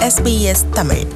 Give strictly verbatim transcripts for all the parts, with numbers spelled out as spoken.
S B S Tamil.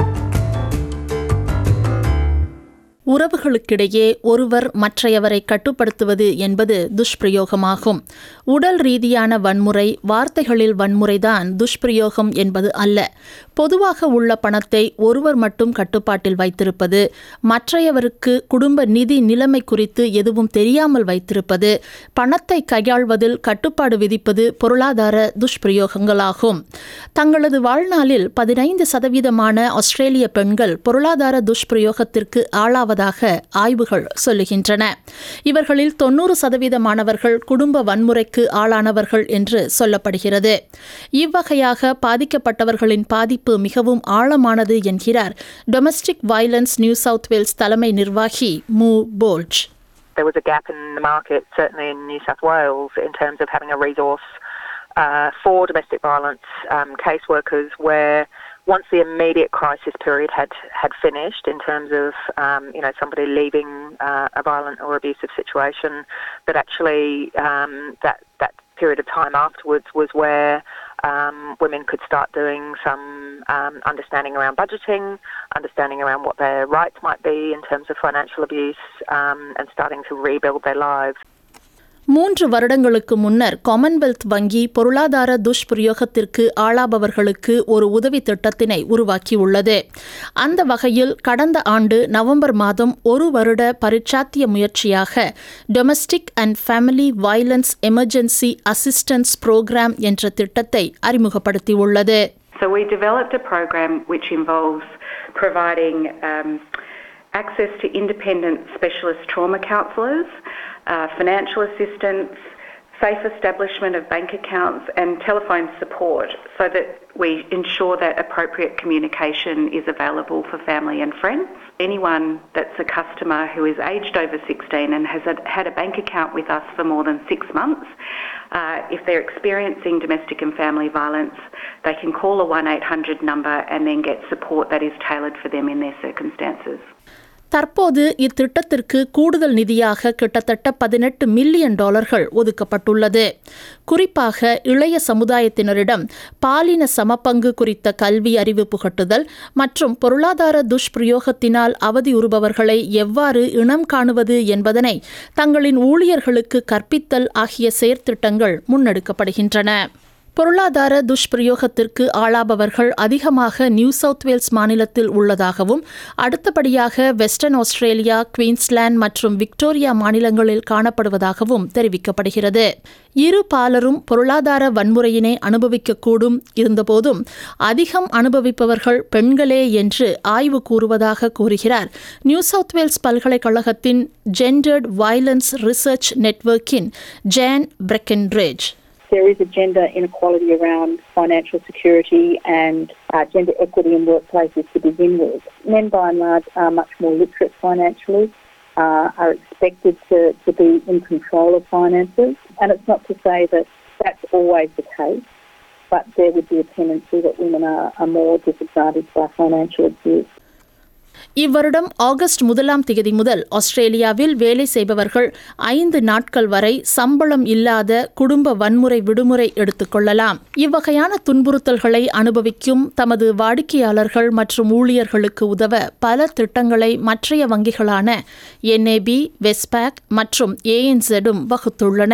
உறவுகளுக்கிடையே ஒருவர் மற்றையவரை கட்டுப்படுத்துவது என்பது துஷ்பிரயோகமாகும். உடல் ரீதியான வன்முறை, வார்த்தைகளில் வன்முறைதான் துஷ்பிரயோகம் என்பது அல்ல. பொதுவாக உள்ள பணத்தை ஒருவர் மட்டும் கட்டுப்பாட்டில் வைத்திருப்பது, மற்றையவருக்கு குடும்ப நிதி நிலைமை குறித்து எதுவும் தெரியாமல் வைத்திருப்பது, பணத்தை கையாள்வதில் கட்டுப்பாடு விதிப்பது பொருளாதார துஷ்பிரயோகங்களாகும். தங்களது வாழ்நாளில் பதினைந்து சதவீதமான ஆஸ்திரேலிய பெண்கள் பொருளாதார துஷ்பிரயோகத்திற்கு ஆளாவது ஆய்வுகள் சொல்லுகின்றன. இவர்களில் தொன்னூறு சதவீதமானவர்கள் குடும்ப வன்முறைக்கு ஆளானவர்கள் என்று சொல்லப்படுகிறது. இவ்வகையாக பாதிக்கப்பட்டவர்களின் பாதிப்பு மிகவும் ஆழமானது என்கிறார் domestic violence New South Wales தலைமை நிர்வாகி Mo Bolt. There was a gap in the market, certainly in New South Wales, in terms of having a resource uh, for domestic violence um, caseworkers where once the immediate crisis period had, had finished in terms of, um, you know, somebody leaving uh, a violent or abusive situation, that actually um, that, that period of time afterwards was where um, women could start doing some um, understanding around budgeting, understanding around what their rights might be in terms of financial abuse, um, and starting to rebuild their lives. மூன்று வருடங்களுக்கு முன்னர் Commonwealth வங்கி பொருளாதார துஷ்பிரயோகத்திற்கு ஆளாபவர்களுக்கு ஒரு உதவி திட்டத்தினை உருவாக்கியுள்ளது. அந்த வகையில் கடந்த ஆண்டு நவம்பர் மாதம் ஒரு வருட பரிச்சாத்திய முயற்சியாக domestic and family violence emergency assistance program என்ற திட்டத்தை அறிமுகப்படுத்தியுள்ளது. So we developed a program which involves providing um, access to independent specialist trauma counsellors, Uh, financial assistance, safe establishment of bank accounts and telephone support so that we ensure that appropriate communication is available for family and friends. Anyone that's a customer who is aged over sixteen and has a, had a bank account with us for more than six months, uh, if they're experiencing domestic and family violence, they can call a one eight hundred number and then get support that is tailored for them in their circumstances. தற்போது இத்திட்டத்திற்கு கூடுதல் நிதியாக கிட்டத்தட்ட பதினெட்டு million டாலர்கள் ஒதுக்கப்பட்டுள்ளது. குறிப்பாக இளைய சமுதாயத்தினரிடம் பாலின சமபங்கு குறித்த கல்வி அறிவு புகட்டுதல் மற்றும் பொருளாதார துஷ்பிரயோகத்தினால் அவதியுறுபவர்களை எவ்வாறு இனம் காணுவது என்பதனை தங்களின் ஊழியர்களுக்கு கற்பித்தல் ஆகிய செயற்திட்டங்கள் முன்னெடுக்கப்படுகின்றன. பொருளாதார துஷ்பிரயோகத்திற்கு ஆளாபவர்கள் அதிகமாக நியூ சவுத் வேல்ஸ் மாநிலத்தில் உள்ளதாகவும் அடுத்தபடியாக வெஸ்டர்ன் ஆஸ்திரேலியா, குயின்ஸ்லாந்து மற்றும் விக்டோரியா மாநிலங்களில் காணப்படுவதாகவும் தெரிவிக்கப்படுகிறது. இரு பாலரும் பொருளாதார வன்முறையினை அனுபவிக்கக்கூடும், இருந்தபோதும் அதிகம் அனுபவிப்பவர்கள் பெண்களே என்று ஆய்வு கூறுவதாக கூறுகிறார் நியூ சவுத் வேல்ஸ் பல்கலைக்கழகத்தின் ஜெண்டர்ட் வயலன்ஸ் ரிசர்ச் நெட்வொர்க்கின் John Breckenridge. There is a gender inequality around financial security and uh, gender equity in workplaces to begin with. Men by and large are much more literate financially, uh, are expected to, to be in control of finances, and it's not to say that that's always the case, but there would be a tendency that women are, are more disadvantaged by financial abuse. இவ்வருடம் August முதலாம் தேதி முதல் ஆஸ்திரேலியாவில் வேலை செய்பவர்கள் ஐந்து நாட்கள் வரை சம்பளம் இல்லாத குடும்ப வன்முறை விடுமுறை எடுத்துக்கொள்ளலாம். இவ்வகையான துன்புறுத்தல்களை அனுபவிக்கும் தமது வாடிக்கையாளர்கள் மற்றும் ஊழியர்களுக்கு உதவ பல திட்டங்களை மற்றைய வங்கிகளான என் ஏ பி, வெஸ்பாக் மற்றும் ஏ என் இசட்டும் வகுத்துள்ளன.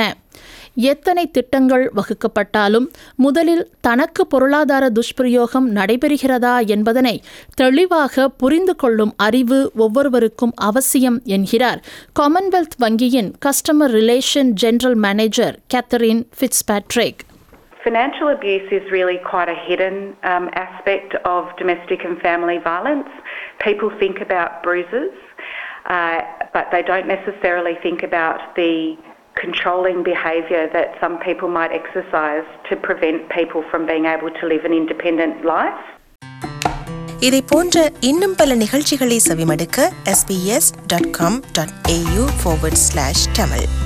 எத்தனை திட்டங்கள் வகுக்கப்பட்டாலும் முதலில் தனக்கு பொருளாதார துஷ்பிரயோகம் நடைபெறுகிறதா என்பதனை தெளிவாக புரிந்து கொள்ளும் அறிவு ஒவ்வொருவருக்கும் அவசியம் என்கிறார் காமன்வெல்த் வங்கியின் customer relation general manager Catherine Fitzpatrick. Financial abuse is really quite a hidden um, aspect of domestic and family violence. People think about bruises, uh, but they don't necessarily think about the controlling behaviour that some people might exercise to prevent people from being able to live an independent life. இதை போன்ற இன்னும் பல நிகழ்ச்சிகளை செவிமடுக்க S B S dot com dot A U forward slash Tamil